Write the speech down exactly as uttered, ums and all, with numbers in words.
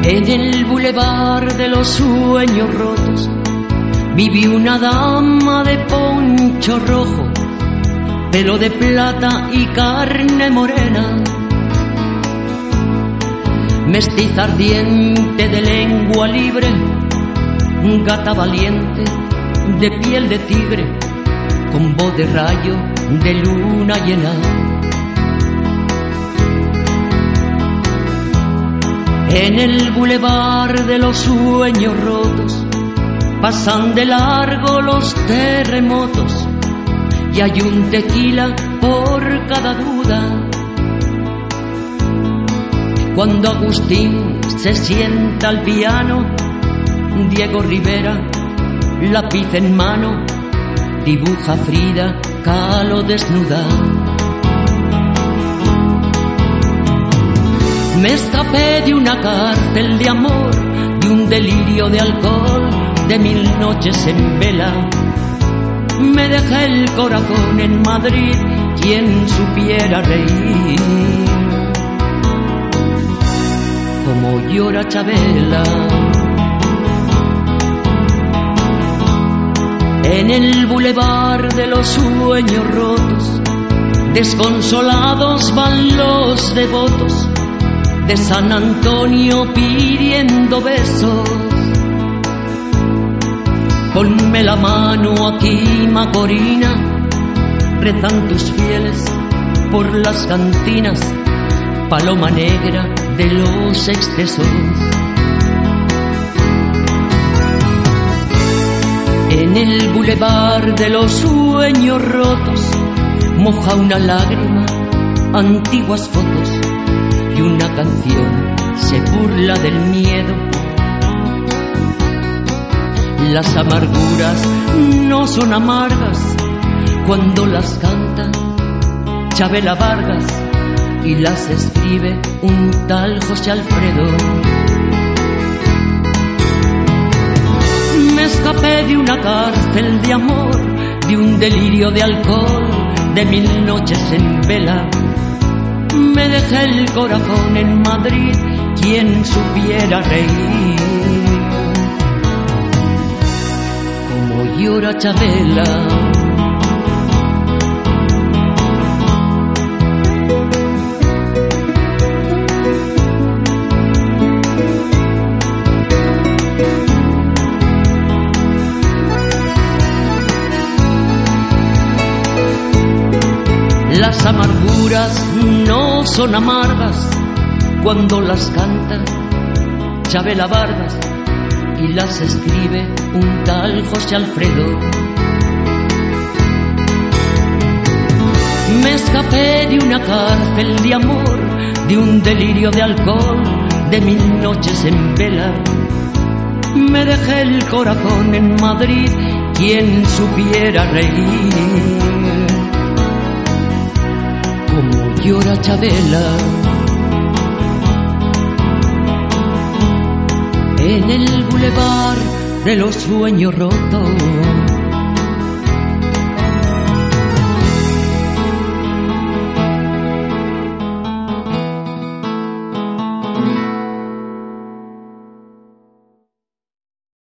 En el bulevar de los sueños rotos viví una dama de poncho rojo, pelo de plata y carne morena, mestiza ardiente de lengua libre, gata valiente de piel de tigre, con voz de rayo de luna llena. En el bulevar de los sueños rotos pasan de largo los terremotos y hay un tequila por cada duda. Cuando Agustín se sienta al piano, Diego Rivera, lápiz en mano, dibuja a Frida Kahlo desnuda. Me escapé de una cárcel de amor, de un delirio de alcohol, de mil noches en vela. Me dejé el corazón en Madrid, quien supiera reír como llora Chabela. En el bulevar de los sueños rotos, desconsolados van los devotos de San Antonio pidiendo besos. Ponme la mano aquí, Macorina, rezan tus fieles por las cantinas, paloma negra de los excesos. En el bulevar de los sueños rotos moja una lágrima antiguas fotos y una canción se burla del miedo. Las amarguras no son amargas cuando las canta Chabela Vargas y las escribe un tal José Alfredo. Me escapé de una cárcel de amor, de un delirio de alcohol, de mil noches en vela. Me dejé el corazón en Madrid, quien supiera reír como llora Chabela. Las amarguras no son amargas cuando las canta Chabela Vargas y las escribe un tal José Alfredo. Me escapé de una cárcel de amor, de un delirio de alcohol, de mil noches en vela. Me dejé el corazón en Madrid, quien supiera reír como llora Chabela. En el bulevar de los sueños rotos.